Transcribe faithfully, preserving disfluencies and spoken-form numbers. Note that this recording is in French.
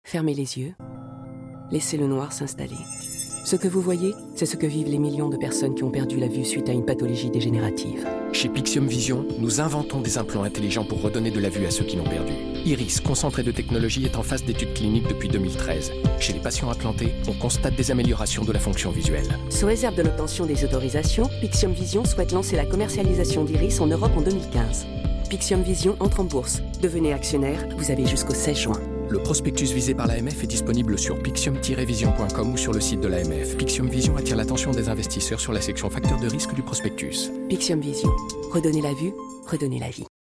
Fermez les yeux. Laissez le noir s'installer. Ce que vous voyez, c'est ce que vivent les millions de personnes qui ont perdu la vue suite à une pathologie dégénérative. Chez Pixium Vision, nous inventons des implants intelligents pour redonner de la vue à ceux qui l'ont perdu. Iris, concentré de technologie, est en phase d'études cliniques depuis deux mille treize. Chez les patients implantés, on constate des améliorations de la fonction visuelle. Sous réserve de l'obtention des autorisations, Pixium Vision souhaite lancer la commercialisation d'Iris en Europe en deux mille quinze. Pixium Vision entre en bourse. Devenez actionnaire, vous avez jusqu'au seize juin. Le prospectus visé par l'A M F est disponible sur pixium tiret vision point com ou sur le site de l'A M F. Pixium Vision attire l'attention des investisseurs sur la section facteurs de risque du prospectus. Pixium Vision. Redonnez la vue, redonnez la vie.